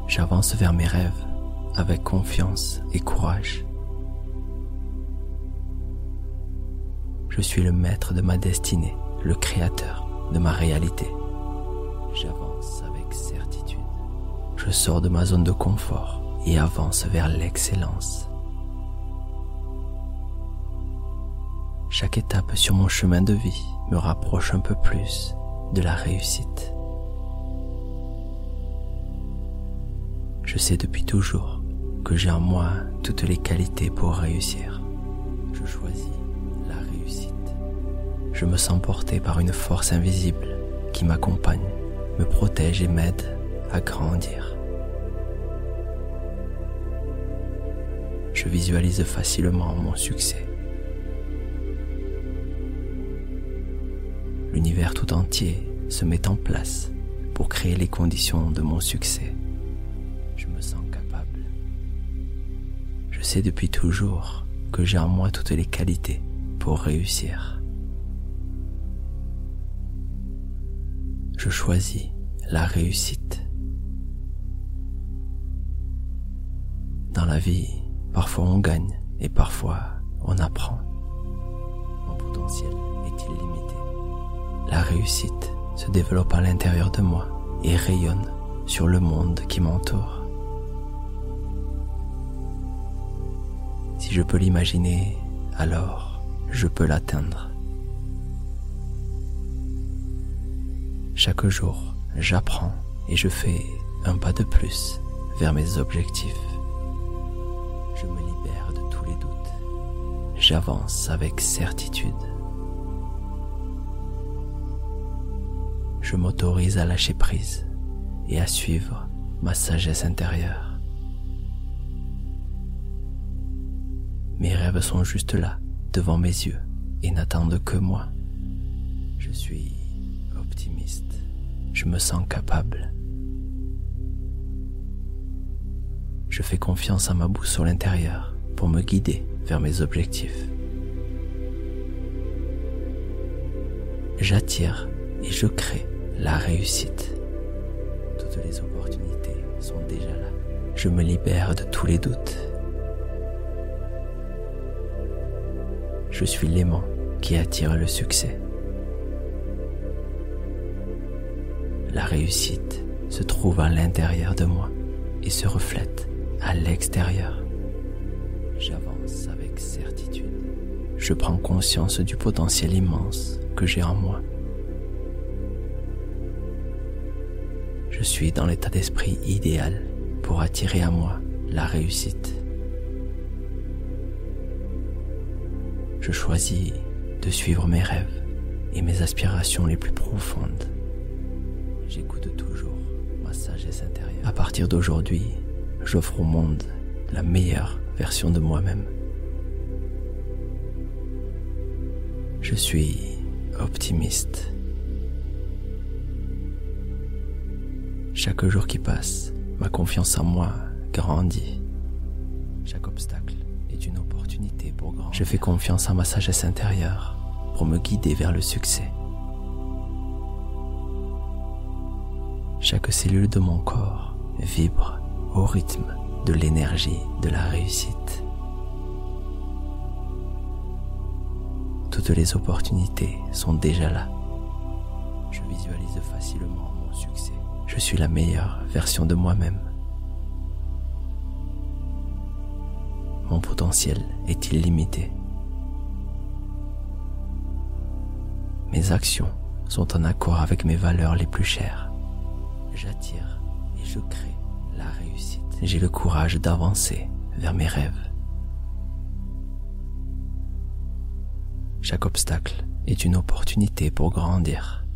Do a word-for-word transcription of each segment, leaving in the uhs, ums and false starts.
J'avance vers mes rêves avec confiance et courage. Je suis le maître de ma destinée, le créateur de ma réalité. J'avance avec certitude. Je sors de ma zone de confort et avance vers l'excellence. Chaque étape sur mon chemin de vie me rapproche un peu plus de la réussite. Je sais depuis toujours que j'ai en moi toutes les qualités pour réussir. Je choisis la réussite. Je me sens porté par une force invisible qui m'accompagne, me protège et m'aide à grandir. Je visualise facilement mon succès. L'univers tout entier se met en place pour créer les conditions de mon succès. Je me sens capable. Je sais depuis toujours que j'ai en moi toutes les qualités pour réussir. Je choisis la réussite. Dans la vie, parfois on gagne et parfois on apprend. Mon potentiel est illimité. La réussite se développe à l'intérieur de moi et rayonne sur le monde qui m'entoure. Si je peux l'imaginer, alors je peux l'atteindre. Chaque jour, j'apprends et je fais un pas de plus vers mes objectifs. Je me libère de tous les doutes. J'avance avec certitude. Je m'autorise à lâcher prise et à suivre ma sagesse intérieure. Mes rêves sont juste là, devant mes yeux, et n'attendent que moi. Je suis optimiste. Je me sens capable. Je fais confiance à ma boussole intérieure pour me guider vers mes objectifs. J'attire et je crée la réussite. Toutes les opportunités sont déjà là. Je me libère de tous les doutes. Je suis l'aimant qui attire le succès. La réussite se trouve à l'intérieur de moi et se reflète à l'extérieur. J'avance avec certitude. Je prends conscience du potentiel immense que j'ai en moi. Je suis dans l'état d'esprit idéal pour attirer à moi la réussite. Je choisis de suivre mes rêves et mes aspirations les plus profondes. J'écoute toujours ma sagesse intérieure. À partir d'aujourd'hui, j'offre au monde la meilleure version de moi-même. Je suis optimiste. Chaque jour qui passe, ma confiance en moi grandit. Chaque obstacle est une opportunité pour grandir. Je fais confiance à ma sagesse intérieure pour me guider vers le succès. Chaque cellule de mon corps vibre au rythme de l'énergie de la réussite. Toutes les opportunités sont déjà là. Je visualise facilement mon succès. Je suis la meilleure version de moi-même. Mon potentiel est illimité. Mes actions sont en accord avec mes valeurs les plus chères. J'attire et je crée la réussite. J'ai le courage d'avancer vers mes rêves. Chaque obstacle est une opportunité pour grandir.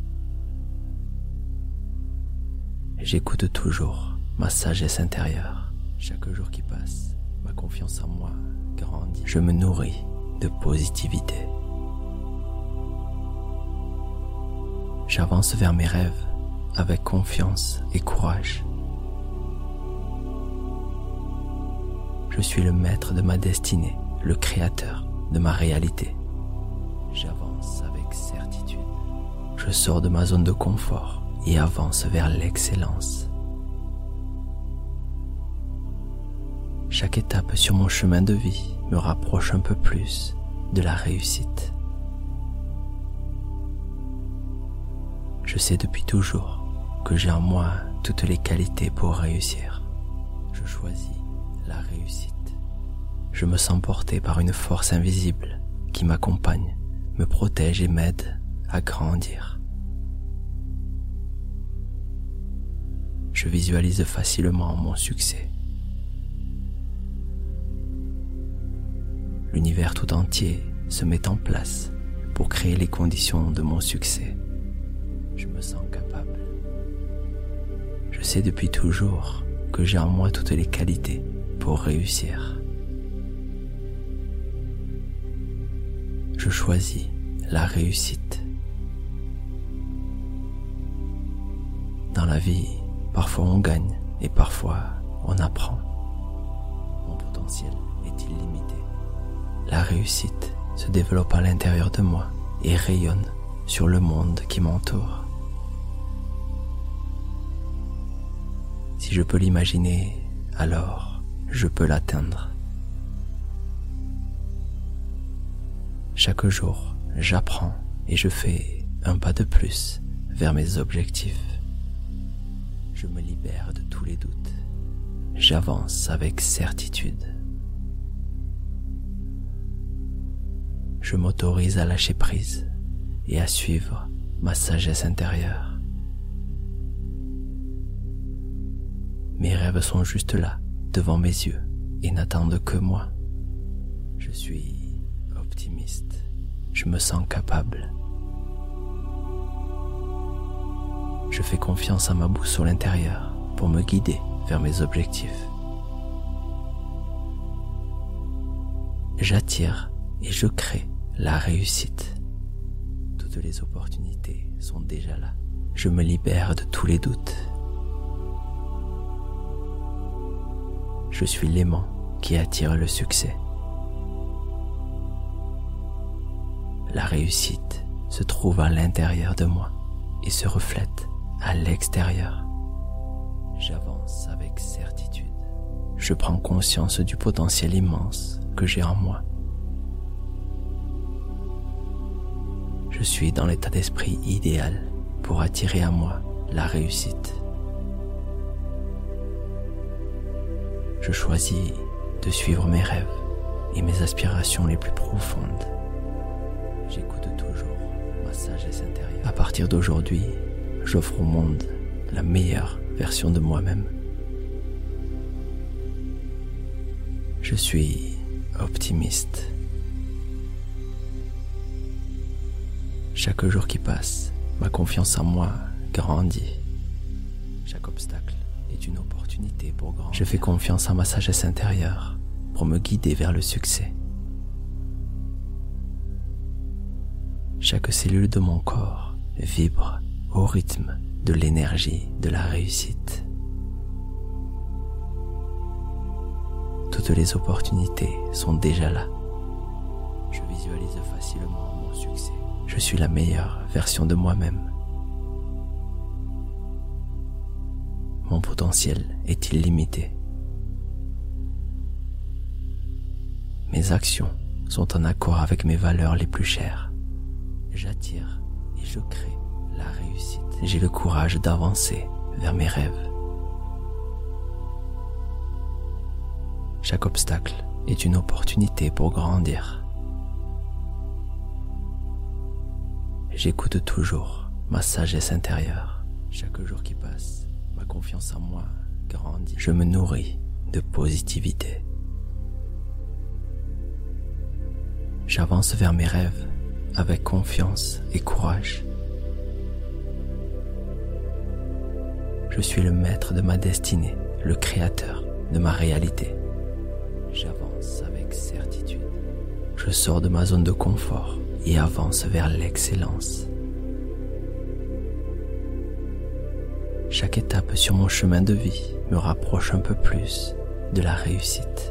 J'écoute toujours ma sagesse intérieure. Chaque jour qui passe, ma confiance en moi grandit. Je me nourris de positivité. J'avance vers mes rêves avec confiance et courage. Je suis le maître de ma destinée, le créateur de ma réalité. J'avance avec certitude. Je sors de ma zone de confort et avance vers l'excellence. Chaque étape sur mon chemin de vie me rapproche un peu plus de la réussite. Je sais depuis toujours que j'ai en moi toutes les qualités pour réussir. Je choisis la réussite. Je me sens porté par une force invisible qui m'accompagne, me protège et m'aide à grandir. Je visualise facilement mon succès. L'univers tout entier se met en place pour créer les conditions de mon succès. Je me sens capable. Je sais depuis toujours que j'ai en moi toutes les qualités pour réussir. Je choisis la réussite. Dans la vie, parfois on gagne et parfois on apprend. Mon potentiel est illimité. La réussite se développe à l'intérieur de moi et rayonne sur le monde qui m'entoure. Si je peux l'imaginer, alors je peux l'atteindre. Chaque jour, j'apprends et je fais un pas de plus vers mes objectifs. Je me libère de tous les doutes. J'avance avec certitude. Je m'autorise à lâcher prise et à suivre ma sagesse intérieure. Mes rêves sont juste là, devant mes yeux, et n'attendent que moi. Je suis optimiste. Je me sens capable. Je fais confiance à ma boussole intérieure pour me guider vers mes objectifs. J'attire et je crée la réussite. Toutes les opportunités sont déjà là. Je me libère de tous les doutes. Je suis l'aimant qui attire le succès. La réussite se trouve à l'intérieur de moi et se reflète à l'extérieur. J'avance avec certitude. Je prends conscience du potentiel immense que j'ai en moi. Je suis dans l'état d'esprit idéal pour attirer à moi la réussite. Je choisis de suivre mes rêves et mes aspirations les plus profondes. J'écoute toujours ma sagesse intérieure. À partir d'aujourd'hui, j'offre au monde la meilleure version de moi-même. Je suis optimiste. Chaque jour qui passe, ma confiance en moi grandit. Chaque obstacle est une opportunité pour grandir. Je fais confiance à ma sagesse intérieure pour me guider vers le succès. Chaque cellule de mon corps vibre au rythme de l'énergie de la réussite. Toutes les opportunités sont déjà là. Je visualise facilement mon succès. Je suis la meilleure version de moi-même. Mon potentiel est illimité. Mes actions sont en accord avec mes valeurs les plus chères. J'attire et je crée la réussite. J'ai le courage d'avancer vers mes rêves. Chaque obstacle est une opportunité pour grandir. J'écoute toujours ma sagesse intérieure. Chaque jour qui passe, ma confiance en moi grandit. Je me nourris de positivité. J'avance vers mes rêves avec confiance et courage. Je suis le maître de ma destinée, le créateur de ma réalité. J'avance avec certitude. Je sors de ma zone de confort et avance vers l'excellence. Chaque étape sur mon chemin de vie me rapproche un peu plus de la réussite.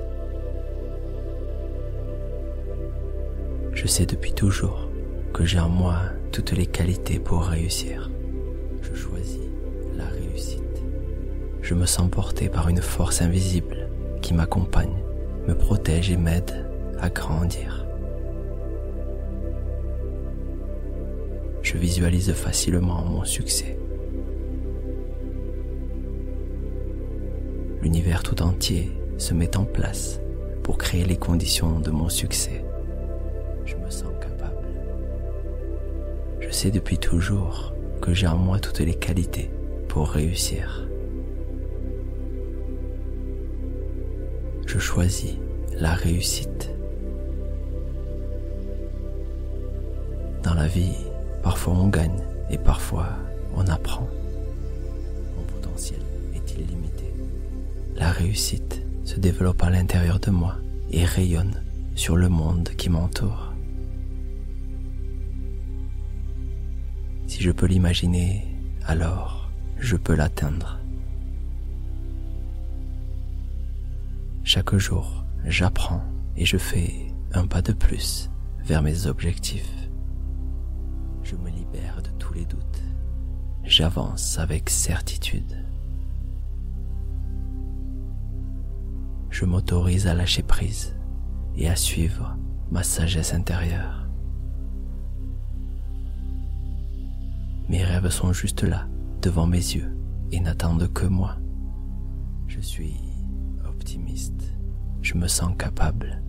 Je sais depuis toujours que j'ai en moi toutes les qualités pour réussir. Je choisis la réussite. Je me sens porté par une force invisible qui m'accompagne, me protège et m'aide à grandir. Je visualise facilement mon succès. L'univers tout entier se met en place pour créer les conditions de mon succès. Je me sens capable. Je sais depuis toujours que j'ai en moi toutes les qualités pour réussir. Je choisis la réussite. Dans la vie, parfois on gagne et parfois on apprend. Mon potentiel est illimité. La réussite se développe à l'intérieur de moi et rayonne sur le monde qui m'entoure. Si je peux l'imaginer, alors je peux l'atteindre. Chaque jour, j'apprends et je fais un pas de plus vers mes objectifs. Je me libère de tous les doutes. J'avance avec certitude. Je m'autorise à lâcher prise et à suivre ma sagesse intérieure. Mes rêves sont juste là, devant mes yeux, et n'attendent que moi. Je suis optimiste. Je me sens capable.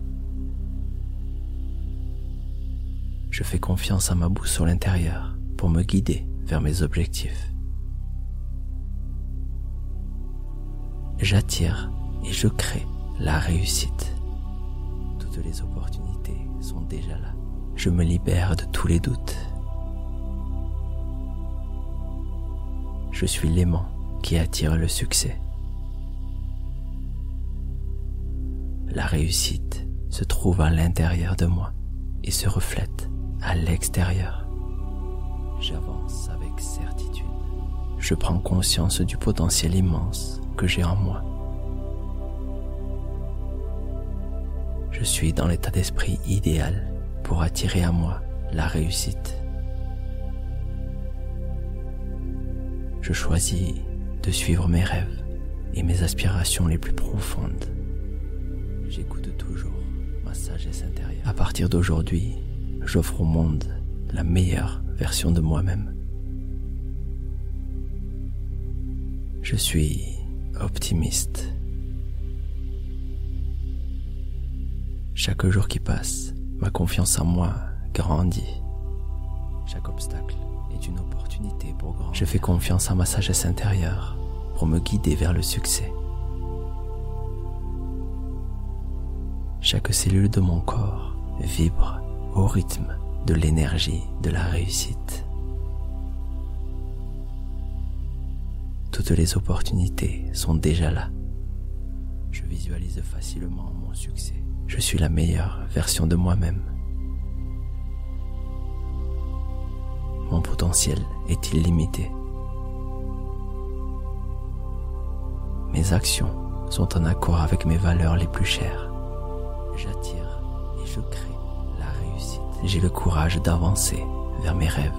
Je fais confiance à ma boussole intérieure pour me guider vers mes objectifs. J'attire et je crée la réussite. Toutes les opportunités sont déjà là. Je me libère de tous les doutes. Je suis l'aimant qui attire le succès. La réussite se trouve à l'intérieur de moi et se reflète à l'extérieur. J'avance avec certitude. Je prends conscience du potentiel immense que j'ai en moi. Je suis dans l'état d'esprit idéal pour attirer à moi la réussite. Je choisis de suivre mes rêves et mes aspirations les plus profondes. J'écoute toujours ma sagesse intérieure. À partir d'aujourd'hui, j'offre au monde la meilleure version de moi-même. Je suis optimiste. Chaque jour qui passe, ma confiance en moi grandit. Chaque obstacle est une opportunité pour grandir. Je fais confiance à ma sagesse intérieure pour me guider vers le succès. Chaque cellule de mon corps vibre au rythme de l'énergie de la réussite. Toutes les opportunités sont déjà là. Je visualise facilement mon succès. Je suis la meilleure version de moi-même. Mon potentiel est illimité. Mes actions sont en accord avec mes valeurs les plus chères. J'attire et je crée la réussite. J'ai le courage d'avancer vers mes rêves.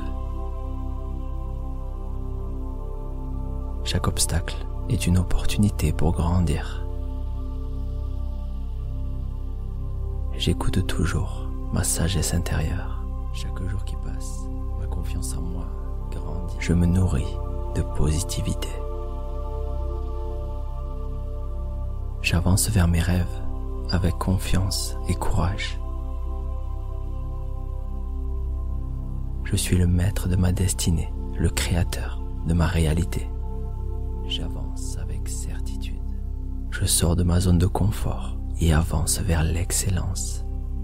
Chaque obstacle est une opportunité pour grandir. J'écoute toujours ma sagesse intérieure. Chaque jour qui passe, ma confiance en moi grandit. Je me nourris de positivité. J'avance vers mes rêves avec confiance et courage. Je suis le maître de ma destinée, le créateur de ma réalité. J'avance avec certitude. Je sors de ma zone de confort et avance vers l'excellence.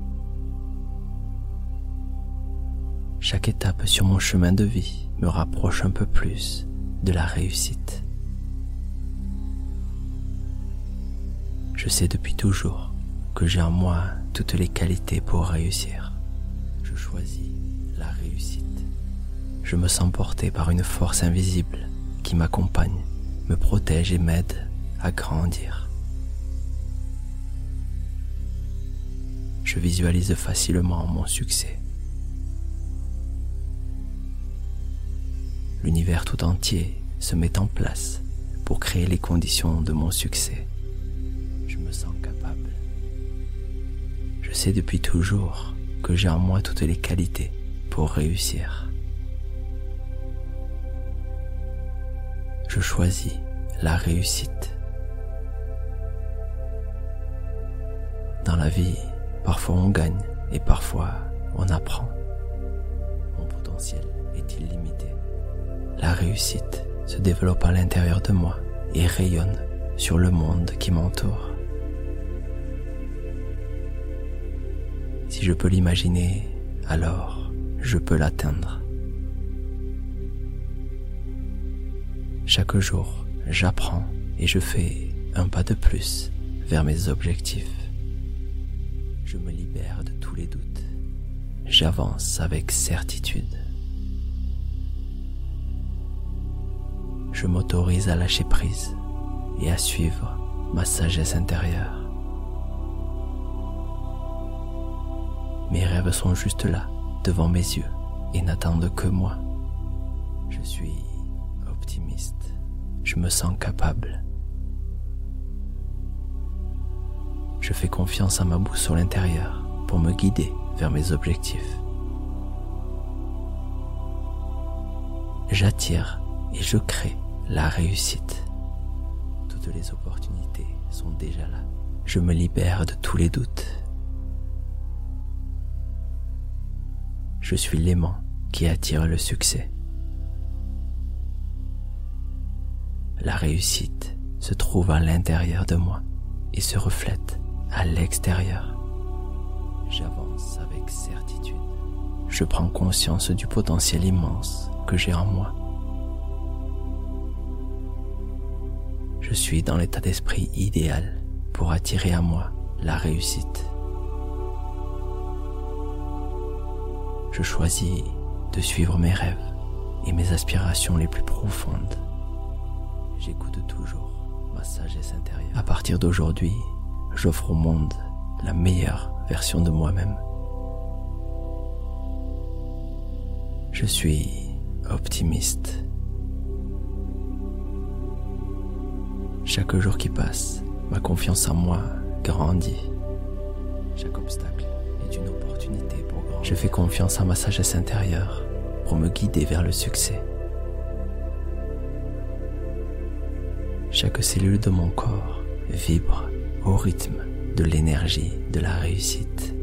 Chaque étape sur mon chemin de vie me rapproche un peu plus de la réussite. Je sais depuis toujours que j'ai en moi toutes les qualités pour réussir. Je choisis la réussite. Je me sens porté par une force invisible qui m'accompagne, me protège et m'aide à grandir. Je visualise facilement mon succès. L'univers tout entier se met en place pour créer les conditions de mon succès. Je me sens Je sais depuis toujours que j'ai en moi toutes les qualités pour réussir. Je choisis la réussite. Dans la vie, parfois on gagne et parfois on apprend. Mon potentiel est illimité. La réussite se développe à l'intérieur de moi et rayonne sur le monde qui m'entoure. Si je peux l'imaginer, alors je peux l'atteindre. Chaque jour, j'apprends et je fais un pas de plus vers mes objectifs. Je me libère de tous les doutes. J'avance avec certitude. Je m'autorise à lâcher prise et à suivre ma sagesse intérieure. Mes rêves sont juste là, devant mes yeux, et n'attendent que moi. Je suis optimiste. Je me sens capable. Je fais confiance à ma boussole intérieure pour me guider vers mes objectifs. J'attire et je crée la réussite. Toutes les opportunités sont déjà là. Je me libère de tous les doutes. Je suis l'aimant qui attire le succès. La réussite se trouve à l'intérieur de moi et se reflète à l'extérieur. J'avance avec certitude. Je prends conscience du potentiel immense que j'ai en moi. Je suis dans l'état d'esprit idéal pour attirer à moi la réussite. Je choisis de suivre mes rêves et mes aspirations les plus profondes. J'écoute toujours ma sagesse intérieure. À partir d'aujourd'hui, j'offre au monde la meilleure version de moi-même. Je suis optimiste. Chaque jour qui passe, ma confiance en moi grandit. Chaque obstacle est une opportunité pour grandir. Je fais confiance à ma sagesse intérieure pour me guider vers le succès. Chaque cellule de mon corps vibre au rythme de l'énergie de la réussite.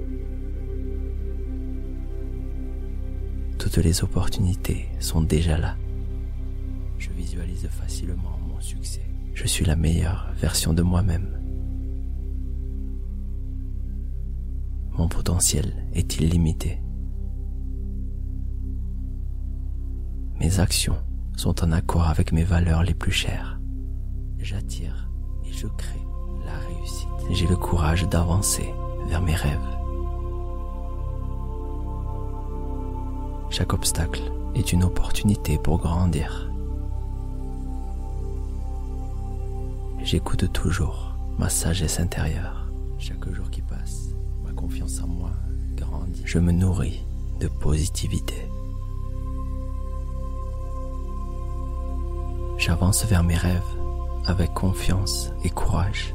Toutes les opportunités sont déjà là. Je visualise facilement mon succès. Je suis la meilleure version de moi-même. Mon potentiel est illimité. Mes actions sont en accord avec mes valeurs les plus chères. J'attire et je crée la réussite. J'ai le courage d'avancer vers mes rêves. Chaque obstacle est une opportunité pour grandir. J'écoute toujours ma sagesse intérieure. Chaque jour qui passe, ma confiance en moi grandit. Je me nourris de positivité. J'avance vers mes rêves avec confiance et courage.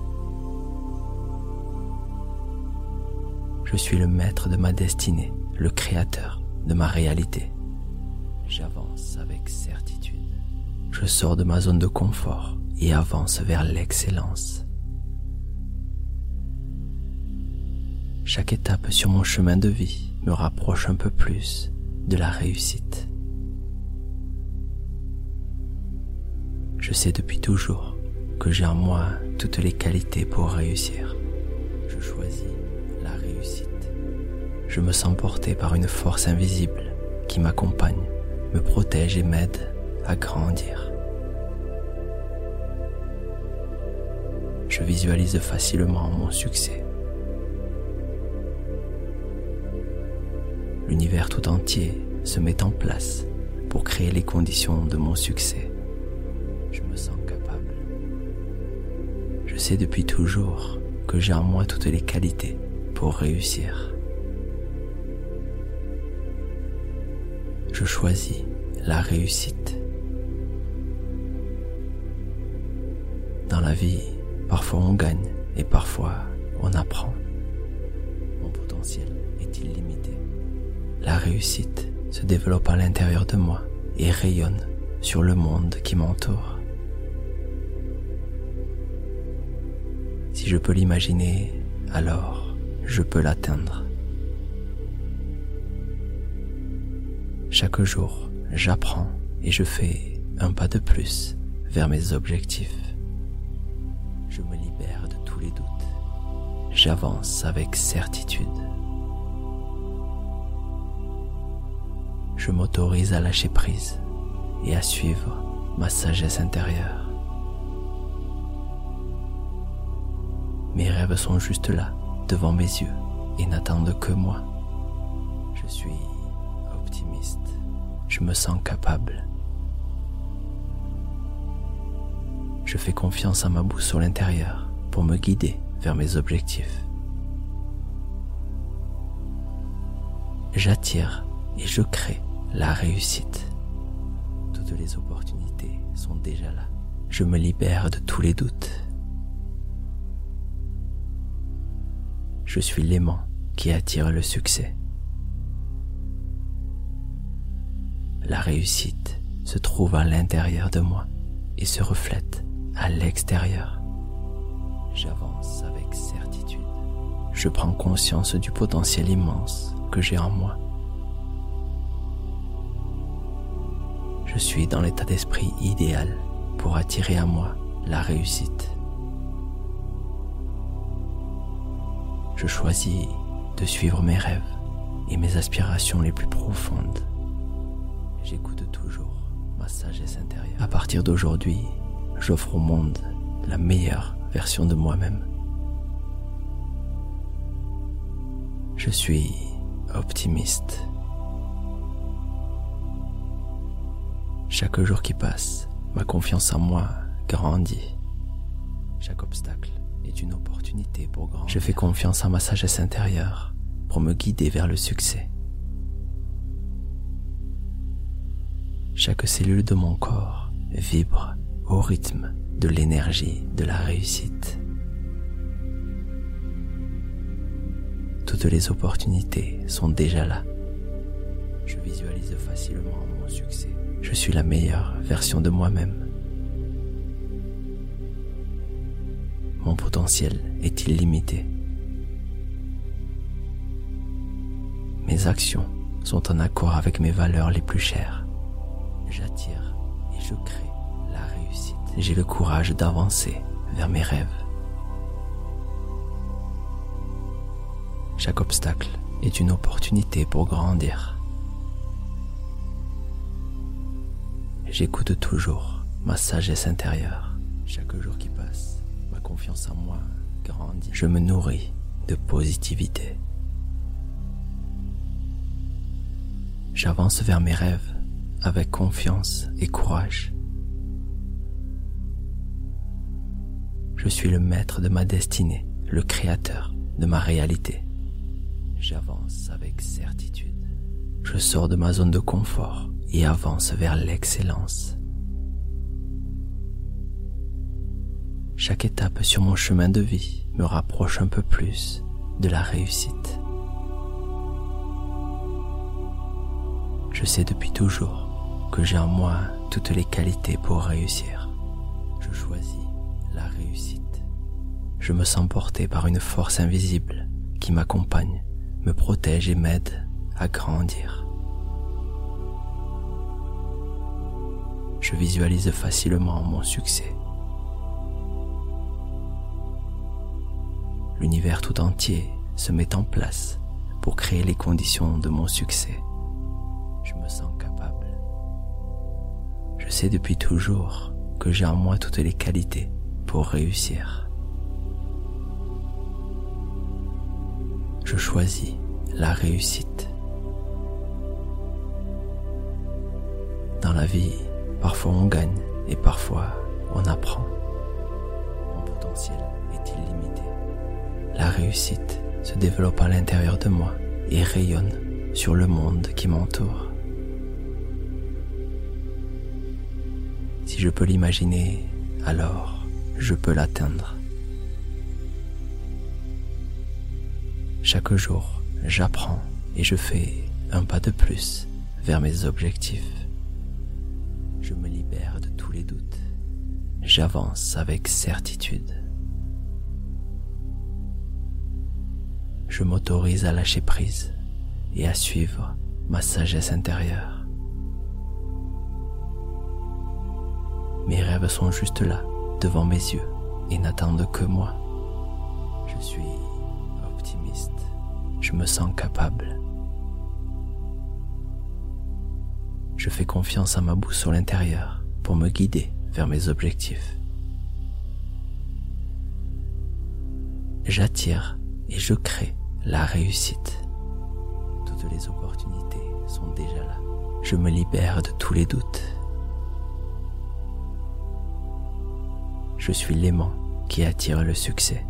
Je suis le maître de ma destinée, le créateur de ma réalité. J'avance avec certitude. Je sors de ma zone de confort et avance vers l'excellence. Chaque étape sur mon chemin de vie me rapproche un peu plus de la réussite. Je sais depuis toujours que j'ai en moi toutes les qualités pour réussir. Je choisis la réussite. Je me sens porté par une force invisible qui m'accompagne, me protège et m'aide à grandir. Je visualise facilement mon succès. L'univers tout entier se met en place pour créer les conditions de mon succès. Je me sens capable. Je sais depuis toujours que j'ai en moi toutes les qualités pour réussir. Je choisis la réussite. Dans la vie, parfois on gagne et parfois on apprend. Mon potentiel potentiel est illimité. La réussite se développe à l'intérieur de moi et rayonne sur le monde qui m'entoure. Si je peux l'imaginer, alors je peux l'atteindre. Chaque jour, j'apprends et je fais un pas de plus vers mes objectifs. Je me libère de tous les doutes. J'avance avec certitude. Je m'autorise à lâcher prise et à suivre ma sagesse intérieure. Mes rêves sont juste là, devant mes yeux, et n'attendent que moi. Je suis optimiste. Je me sens capable. Je fais confiance à ma boussole intérieure pour me guider vers mes objectifs. J'attire et je crée la réussite. Toutes les opportunités sont déjà là. Je me libère de tous les doutes. Je suis l'aimant qui attire le succès. La réussite se trouve à l'intérieur de moi et se reflète à l'extérieur. J'avance avec certitude. Je prends conscience du potentiel immense que j'ai en moi. Je suis dans l'état d'esprit idéal pour attirer à moi la réussite. Je choisis de suivre mes rêves et mes aspirations les plus profondes. J'écoute toujours ma sagesse intérieure. À partir d'aujourd'hui, j'offre au monde la meilleure version de moi-même. Je suis optimiste. Chaque jour qui passe, ma confiance en moi grandit. Chaque obstacle est une opportunité pour grandir. Je fais confiance à ma sagesse intérieure pour me guider vers le succès. Chaque cellule de mon corps vibre au rythme de l'énergie de la réussite. Toutes les opportunités sont déjà là. Je visualise facilement mon succès. Je suis la meilleure version de moi-même. Mon potentiel est illimité. Mes actions sont en accord avec mes valeurs les plus chères. J'attire et je crée la réussite. J'ai le courage d'avancer vers mes rêves. Chaque obstacle est une opportunité pour grandir. J'écoute toujours ma sagesse intérieure. Chaque jour qui passe, ma confiance en moi grandit. Je me nourris de positivité. J'avance vers mes rêves avec confiance et courage. Je suis le maître de ma destinée, le créateur de ma réalité. J'avance avec certitude. Je sors de ma zone de confort et avance vers l'excellence. Chaque étape sur mon chemin de vie me rapproche un peu plus de la réussite. Je sais depuis toujours que j'ai en moi toutes les qualités pour réussir. Je choisis la réussite. Je me sens porté par une force invisible qui m'accompagne, me protège et m'aide à grandir. Je visualise facilement mon succès. L'univers tout entier se met en place pour créer les conditions de mon succès. Je me sens capable. Je sais depuis toujours que j'ai en moi toutes les qualités pour réussir. Je choisis la réussite. Dans la vie, parfois on gagne et parfois on apprend. Mon potentiel est illimité. La réussite se développe à l'intérieur de moi et rayonne sur le monde qui m'entoure. Si je peux l'imaginer, alors je peux l'atteindre. Chaque jour, j'apprends et je fais un pas de plus vers mes objectifs. Je me libère de tous les doutes. J'avance avec certitude. Je m'autorise à lâcher prise et à suivre ma sagesse intérieure. Mes rêves sont juste là, devant mes yeux, et n'attendent que moi. Je suis optimiste. Je me sens capable. Je fais confiance à ma boussole intérieure pour me guider vers mes objectifs. J'attire et je crée la réussite. Toutes les opportunités sont déjà là. Je me libère de tous les doutes. Je suis l'aimant qui attire le succès.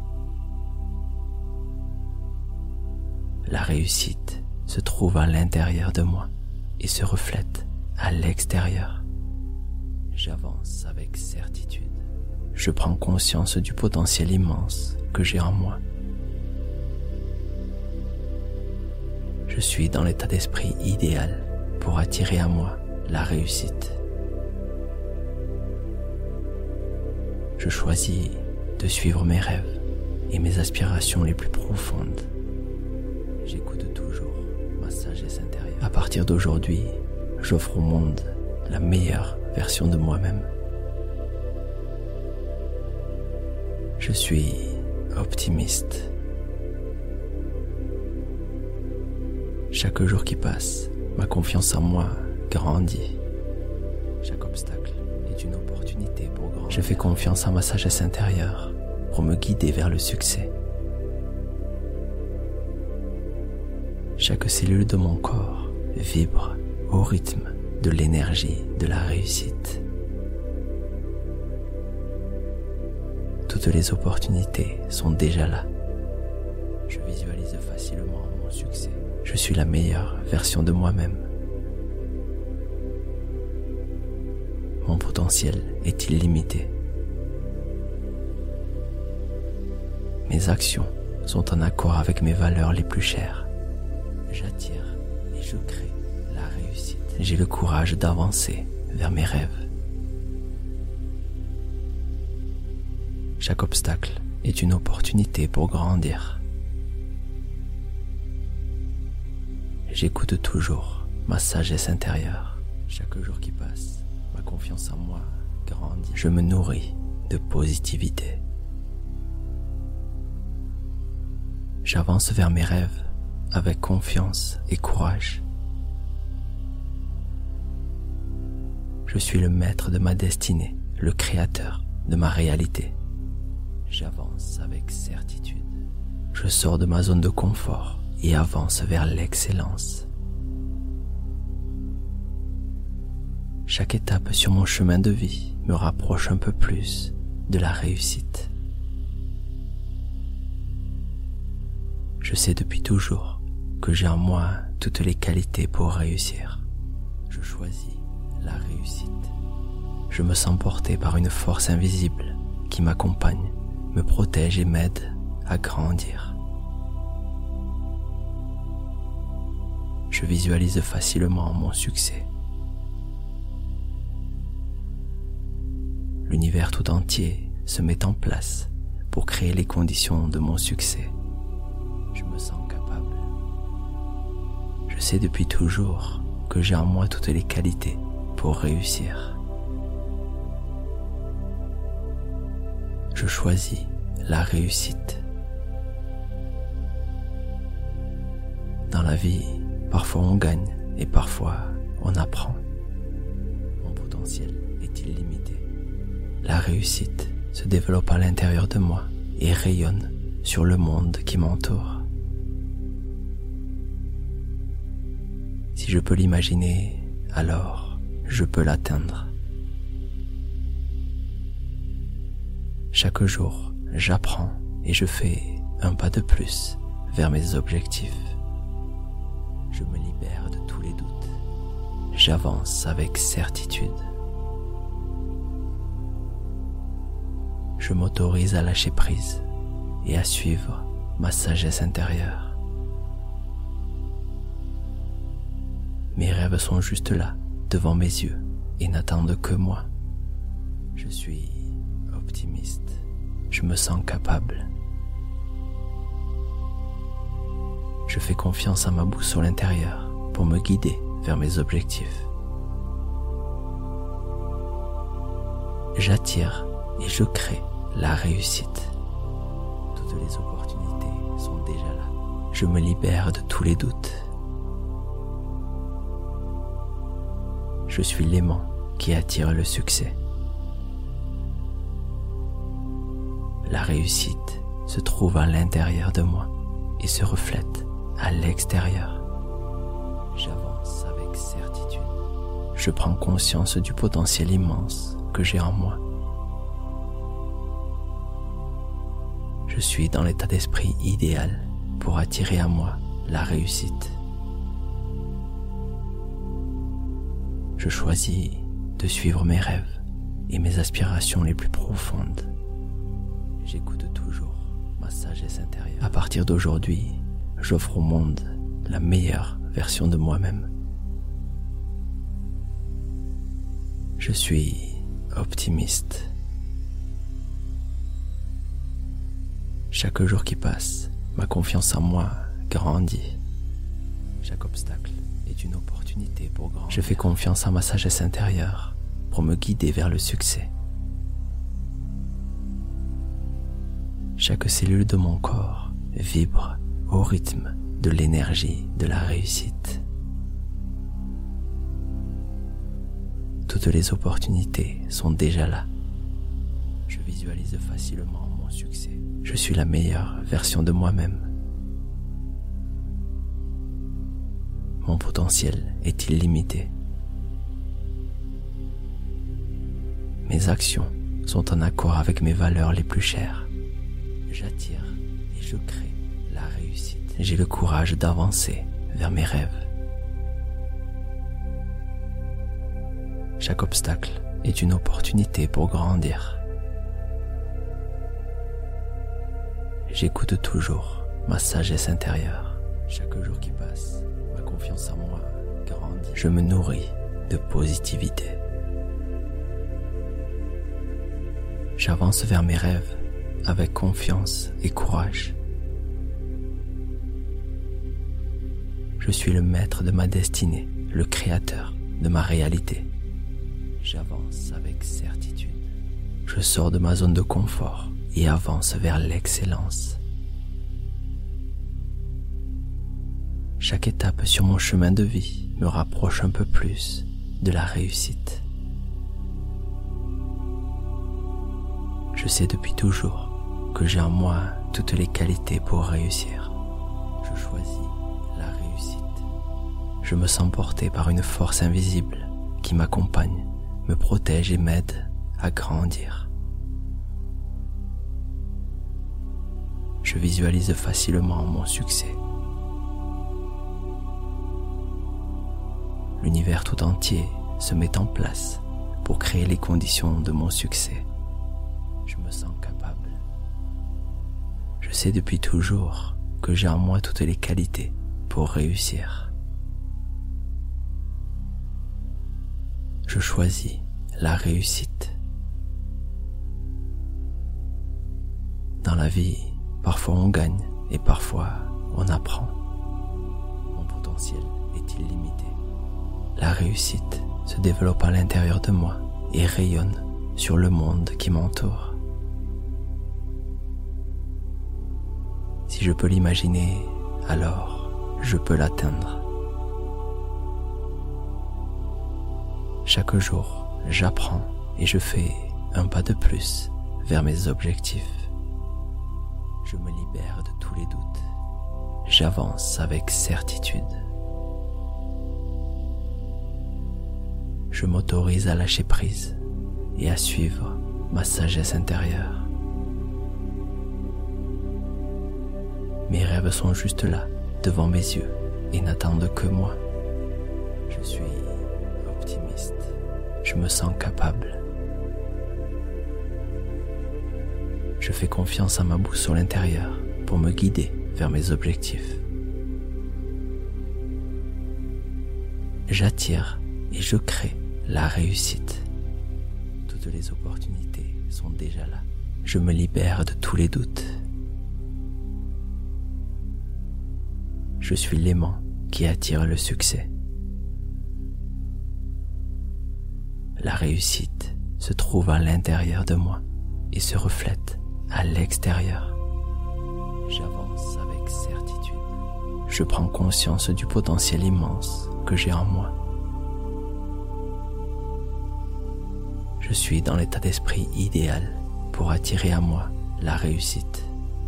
La réussite se trouve à l'intérieur de moi et se reflète à l'extérieur. J'avance avec certitude. Je prends conscience du potentiel immense que j'ai en moi. Je suis dans l'état d'esprit idéal pour attirer à moi la réussite. Je choisis de suivre mes rêves et mes aspirations les plus profondes. J'écoute toujours ma sagesse intérieure. À partir d'aujourd'hui, j'offre au monde la meilleure version de moi-même. Je suis optimiste. Chaque jour qui passe, ma confiance en moi grandit. Chaque obstacle est une opportunité pour grandir. Je fais confiance à ma sagesse intérieure pour me guider vers le succès. Chaque cellule de mon corps vibre au rythme de l'énergie de la réussite. Toutes les opportunités sont déjà là. Je visualise facilement mon succès. Je suis la meilleure version de moi-même. Mon potentiel est illimité. Mes actions sont en accord avec mes valeurs les plus chères. J'attire et je crée la réussite. J'ai le courage d'avancer vers mes rêves. Chaque obstacle est une opportunité pour grandir. J'écoute toujours ma sagesse intérieure. Chaque jour qui passe, ma confiance en moi grandit. Je me nourris de positivité. J'avance vers mes rêves avec confiance et courage. Je suis le maître de ma destinée, le créateur de ma réalité. J'avance avec certitude. Je sors de ma zone de confort et avance vers l'excellence. Chaque étape sur mon chemin de vie me rapproche un peu plus de la réussite. Je sais depuis toujours que j'ai en moi toutes les qualités pour réussir. Je choisis la réussite. Je me sens porté par une force invisible qui m'accompagne, me protège et m'aide à grandir. Je visualise facilement mon succès. L'univers tout entier se met en place pour créer les conditions de mon succès. Je me sens capable. Je sais depuis toujours que j'ai en moi toutes les qualités pour réussir. Je choisis la réussite. Dans la vie, parfois on gagne et parfois on apprend. Mon potentiel est illimité. La réussite se développe à l'intérieur de moi et rayonne sur le monde qui m'entoure. Si je peux l'imaginer, alors je peux l'atteindre. Chaque jour, j'apprends et je fais un pas de plus vers mes objectifs. Je me libère de tous les doutes. J'avance avec certitude. Je m'autorise à lâcher prise et à suivre ma sagesse intérieure. Mes rêves sont juste là, devant mes yeux, et n'attendent que moi. Je suis optimiste. Je me sens capable. Je fais confiance à ma boussole intérieure pour me guider vers mes objectifs. J'attire et je crée la réussite. Toutes les opportunités sont déjà là. Je me libère de tous les doutes. Je suis l'aimant qui attire le succès. La réussite se trouve à l'intérieur de moi et se reflète à l'extérieur. J'avance avec certitude. Je prends conscience du potentiel immense que j'ai en moi. Je suis dans l'état d'esprit idéal pour attirer à moi la réussite. Je choisis de suivre mes rêves et mes aspirations les plus profondes. J'écoute toujours ma sagesse intérieure. À partir d'aujourd'hui, j'offre au monde la meilleure version de moi-même. Je suis optimiste. Chaque jour qui passe, ma confiance en moi grandit. Chaque obstacle est une opportunité pour grandir. Je fais confiance à ma sagesse intérieure pour me guider vers le succès. Chaque cellule de mon corps vibre au rythme de l'énergie de la réussite. Toutes les opportunités sont déjà là. Je visualise facilement mon succès. Je suis la meilleure version de moi-même. Mon potentiel est illimité. Mes actions sont en accord avec mes valeurs les plus chères. J'attire et je crée la réussite. J'ai le courage d'avancer vers mes rêves. Chaque obstacle est une opportunité pour grandir. J'écoute toujours ma sagesse intérieure. Chaque jour qui passe, ma confiance en moi grandit. Je me nourris de positivité. J'avance vers mes rêves avec confiance et courage. Je suis le maître de ma destinée, le créateur de ma réalité. J'avance avec certitude. Je sors de ma zone de confort et avance vers l'excellence. Chaque étape sur mon chemin de vie me rapproche un peu plus de la réussite. Je sais depuis toujours que j'ai en moi toutes les qualités pour réussir. Je choisis la réussite. Je me sens porté par une force invisible qui m'accompagne, me protège et m'aide à grandir. Je visualise facilement mon succès. L'univers tout entier se met en place pour créer les conditions de mon succès. Je me sens capable. Je sais depuis toujours que j'ai en moi toutes les qualités pour réussir. Je choisis la réussite. Dans la vie, parfois on gagne et parfois on apprend. Mon potentiel est illimité. La réussite se développe à l'intérieur de moi et rayonne sur le monde qui m'entoure. Si je peux l'imaginer, alors je peux l'atteindre. Chaque jour, j'apprends et je fais un pas de plus vers mes objectifs. Je me libère de tous les doutes. J'avance avec certitude. Je m'autorise à lâcher prise et à suivre ma sagesse intérieure. Mes rêves sont juste là, devant mes yeux, et n'attendent que moi. Je suis optimiste. Je me sens capable. Je fais confiance à ma boussole intérieure pour me guider vers mes objectifs. J'attire et je crée la réussite. Toutes les opportunités sont déjà là. Je me libère de tous les doutes. Je suis l'aimant qui attire le succès. La réussite se trouve à l'intérieur de moi et se reflète à l'extérieur. J'avance avec certitude. Je prends conscience du potentiel immense que j'ai en moi. Je suis dans l'état d'esprit idéal pour attirer à moi la réussite.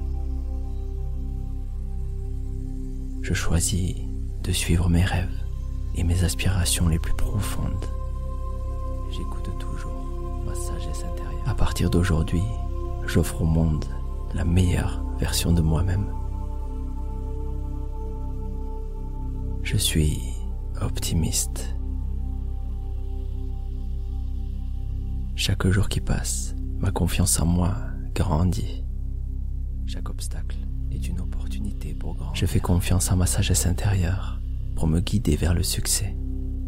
Je choisis de suivre mes rêves et mes aspirations les plus profondes. J'écoute toujours ma sagesse intérieure. À partir d'aujourd'hui, j'offre au monde la meilleure version de moi-même. Je suis optimiste. Chaque jour qui passe, ma confiance en moi grandit. Chaque obstacle est une opportunité pour grandir. Je fais confiance à ma sagesse intérieure pour me guider vers le succès.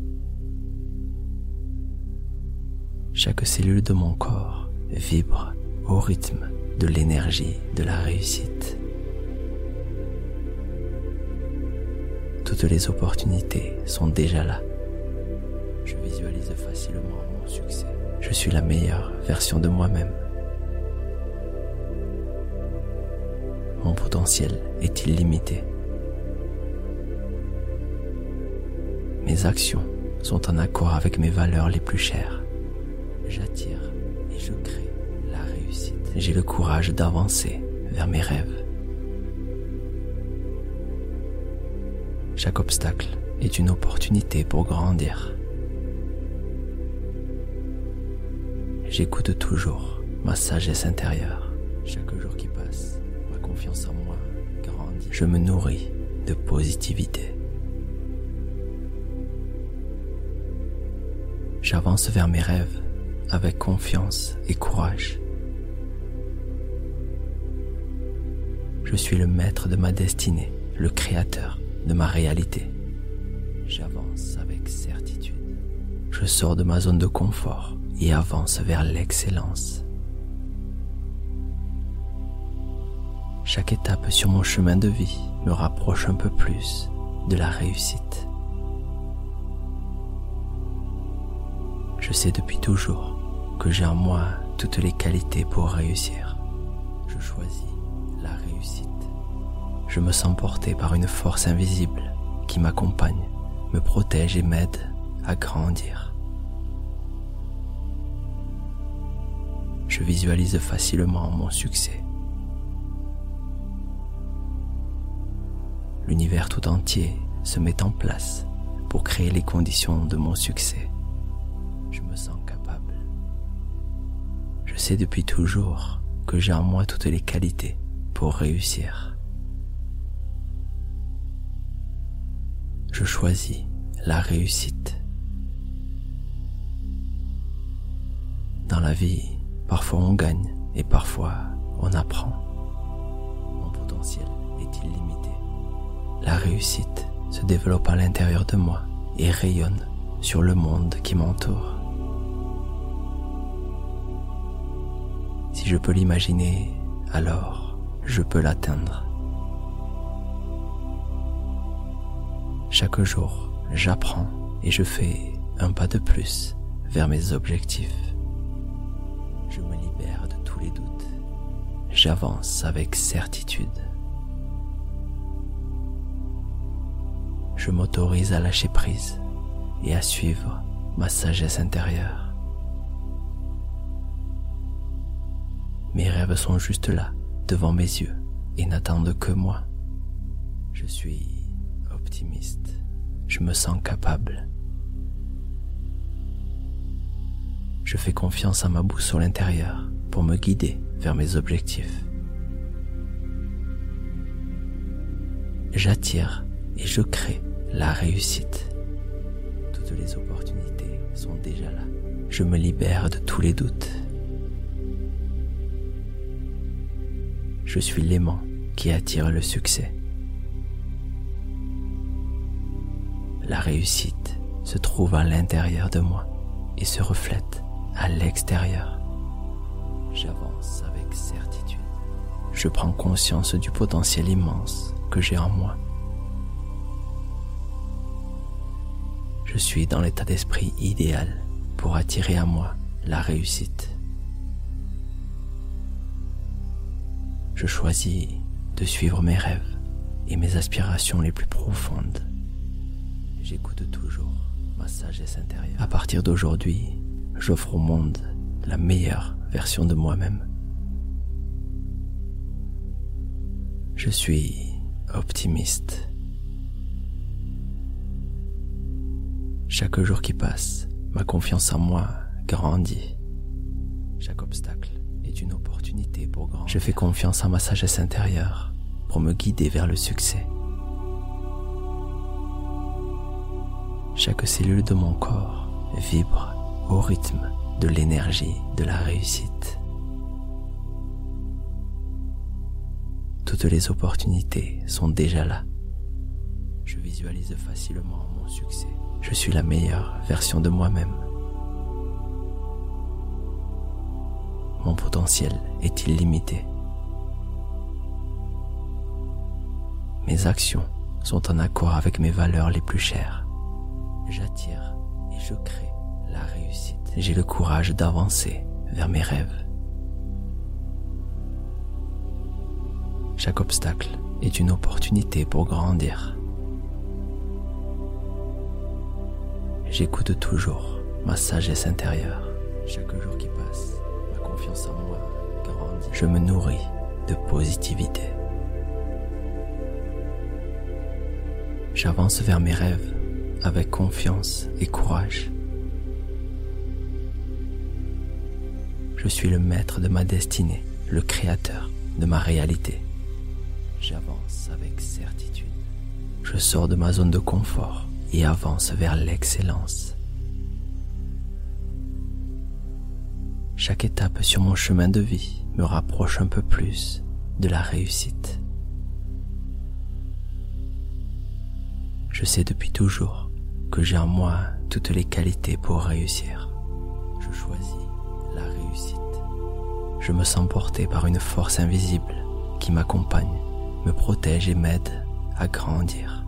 Chaque cellule de mon corps vibre au rythme de l'énergie de la réussite. Toutes les opportunités sont déjà là. Je visualise facilement mon succès. Je suis la meilleure version de moi-même. Mon potentiel est illimité. Mes actions sont en accord avec mes valeurs les plus chères. J'attire et je crée la réussite. J'ai le courage d'avancer vers mes rêves. Chaque obstacle est une opportunité pour grandir. J'écoute toujours ma sagesse intérieure. Chaque jour qui passe, ma confiance en moi grandit. Je me nourris de positivité. J'avance vers mes rêves avec confiance et courage. Je suis le maître de ma destinée, le créateur de ma réalité. J'avance avec certitude. Je sors de ma zone de confort et avance vers l'excellence. Chaque étape sur mon chemin de vie me rapproche un peu plus de la réussite. Je sais depuis toujours que j'ai en moi toutes les qualités pour réussir. Je choisis la réussite. Je me sens porté par une force invisible qui m'accompagne, me protège et m'aide à grandir. Je visualise facilement mon succès. L'univers tout entier se met en place pour créer les conditions de mon succès. Je me sens capable. Je sais depuis toujours que j'ai en moi toutes les qualités pour réussir. Je choisis la réussite. Dans la vie, parfois on gagne et parfois on apprend. Mon potentiel est illimité. La réussite se développe à l'intérieur de moi et rayonne sur le monde qui m'entoure. Si je peux l'imaginer, alors je peux l'atteindre. Chaque jour, j'apprends et je fais un pas de plus vers mes objectifs. Je me libère de tous les doutes. J'avance avec certitude. Je m'autorise à lâcher prise et à suivre ma sagesse intérieure. Mes rêves sont juste là, devant mes yeux, et n'attendent que moi. Je suis optimiste. Je me sens capable. Je fais confiance à ma boussole intérieure pour me guider vers mes objectifs. J'attire et je crée la réussite. Toutes les opportunités sont déjà là. Je me libère de tous les doutes. Je suis l'aimant qui attire le succès. La réussite se trouve à l'intérieur de moi et se reflète à l'extérieur. J'avance avec certitude. Je prends conscience du potentiel immense que j'ai en moi. Je suis dans l'état d'esprit idéal pour attirer à moi la réussite. Je choisis de suivre mes rêves et mes aspirations les plus profondes. J'écoute toujours ma sagesse intérieure. À partir d'aujourd'hui, j'offre au monde la meilleure version de moi-même. Je suis optimiste. Chaque jour qui passe, ma confiance en moi grandit. Chaque obstacle est une opportunité pour grandir. Je fais confiance à ma sagesse intérieure pour me guider vers le succès. Chaque cellule de mon corps vibre au rythme de l'énergie de la réussite. Toutes les opportunités sont déjà là. Je visualise facilement mon succès. Je suis la meilleure version de moi-même. Mon potentiel est illimité. Mes actions sont en accord avec mes valeurs les plus chères. J'attire et je crée la réussite. J'ai le courage d'avancer vers mes rêves. Chaque obstacle est une opportunité pour grandir. J'écoute toujours ma sagesse intérieure. Chaque jour qui passe, ma confiance en moi grandit. Je me nourris de positivité. J'avance vers mes rêves avec confiance et courage. Je suis le maître de ma destinée, le créateur de ma réalité. J'avance avec certitude. Je sors de ma zone de confort et avance vers l'excellence. Chaque étape sur mon chemin de vie me rapproche un peu plus de la réussite. Je sais depuis toujours que j'ai en moi toutes les qualités pour réussir. Je choisis la réussite. Je me sens porté par une force invisible qui m'accompagne, me protège et m'aide à grandir.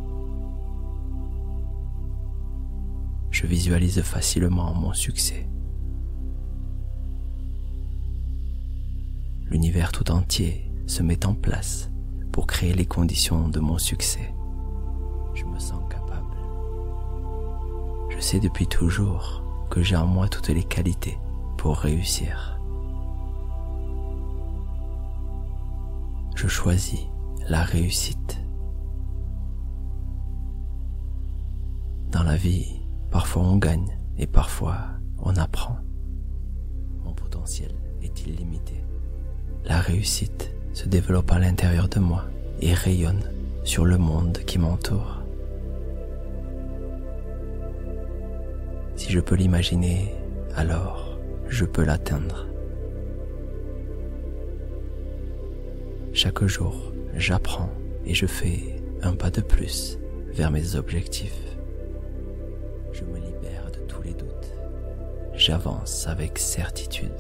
Je visualise facilement mon succès. L'univers tout entier se met en place pour créer les conditions de mon succès. Je me sens capable. Je sais depuis toujours que j'ai en moi toutes les qualités pour réussir. Je choisis la réussite. Dans la vie, parfois on gagne et parfois on apprend. Mon potentiel est illimité. La réussite se développe à l'intérieur de moi et rayonne sur le monde qui m'entoure. Si je peux l'imaginer, alors je peux l'atteindre. Chaque jour, j'apprends et je fais un pas de plus vers mes objectifs. Je me libère de tous les doutes. J'avance avec certitude.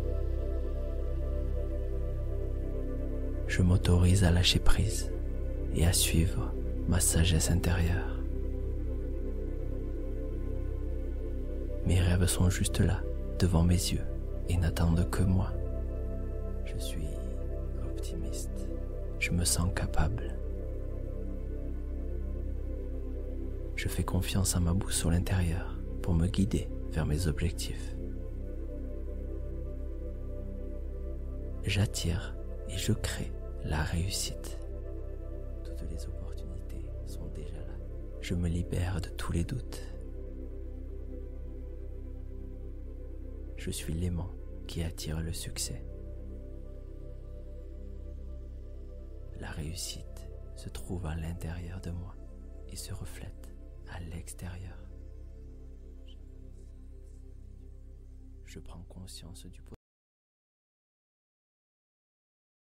Je m'autorise à lâcher prise et à suivre ma sagesse intérieure. Mes rêves sont juste là, devant mes yeux, et n'attendent que moi. Je suis optimiste. Je me sens capable. Je fais confiance à ma boussole intérieure pour me guider vers mes objectifs. J'attire et je crée la réussite. Toutes les opportunités sont déjà là. Je me libère de tous les doutes. Je suis l'aimant qui attire le succès. La réussite se trouve à l'intérieur de moi et se reflète à l'extérieur. Je prends conscience du potentiel.